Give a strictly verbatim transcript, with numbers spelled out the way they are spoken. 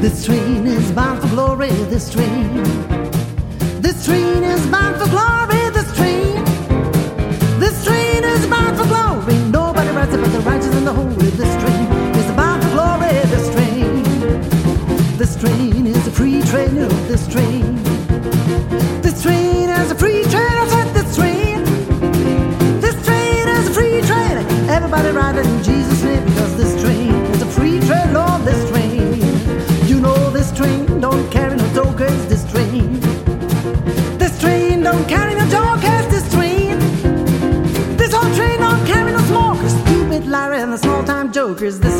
This train is bound for glory, this train. This train is bound for glory, this train. This train is bound for glory. Nobody rides it but the righteous and the holy. This train is bound for glory, this train. This train is a free train, oh, this train. This train is a free train, I said this train. This train is a free train. Everybody ride it in Jesus' name because this train is a free train, Lord, this train. You know this train don't carry no jokers, this train. This train don't carry no jokers, this train. This whole train don't carry no smokers, stupid Larry and the small-time jokers. This